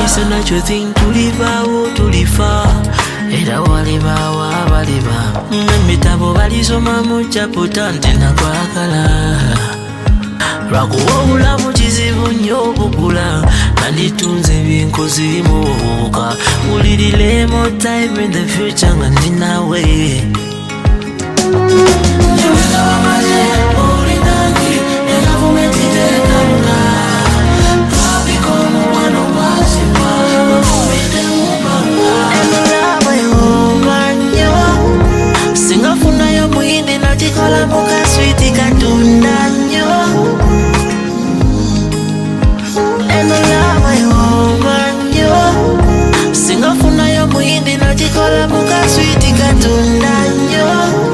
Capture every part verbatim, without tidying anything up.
It's a natural thing to live out, to live far. Era waliba wabaliba Mbitabo balisoma muchaputa ntina kwakala Lwakuwa obulamu kizibu nnyo obugula Nanditunze ebyenkozi bimubuuka Buliriremo time in the future nga ndi nawe Njeweza wamaze olinangi Negavumenti tekamuka Twabika omukwano gwazibwa Wafumite mubanga Singafuna yo muhindi na chikola muka sweeti katunda nyo Eno yama yoma nyo Singafuna yo muhindi na chikola muka sweeti katunda nyo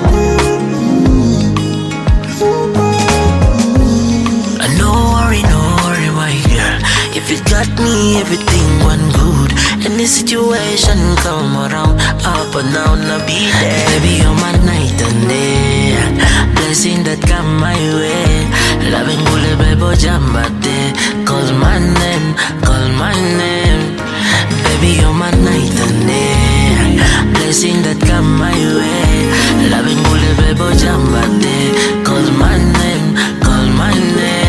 No worry, no worry my girl If you got me everything one good Any situation come around Up and down I'll be there Baby you're my night and day Blessing that come my way Loving gule bebo jambate Call my name, call my name Baby you're my night and day Blessing that come my way Loving gule bebo jambate Call my name, call my name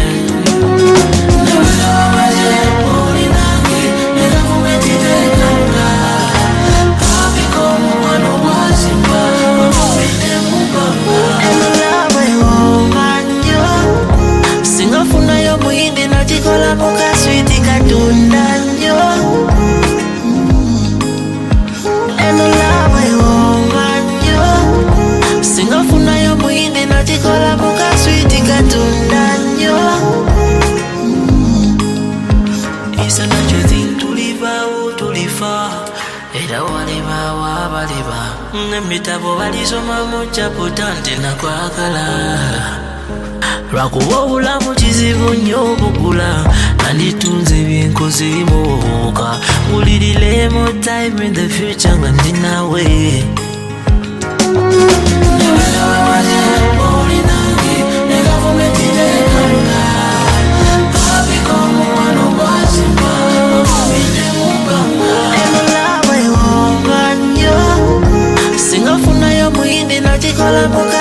Singafuna yo muhindi na chikola muka sweeti katunda nyo Eno lava yo manyo Singafuna yo muhindi na chikola muka sweeti katunda nyo It's a natural thing to live out, to live far Era waliba wabaliba Mbitabo balisoma muchaputa ntina kwakala Lwakuwa obulamu kizibu nnyo obugula Nanditunze ebyenkozi bimubuuka Buliriremo time in the future nga ndi nawe Njeweza wamaze olinangi Negavumenti tekamuka Twabika omukwano gwazibwa Wafumite mubanga Eno lava yoma nnyo Singafuna yo muhindi na chikola muka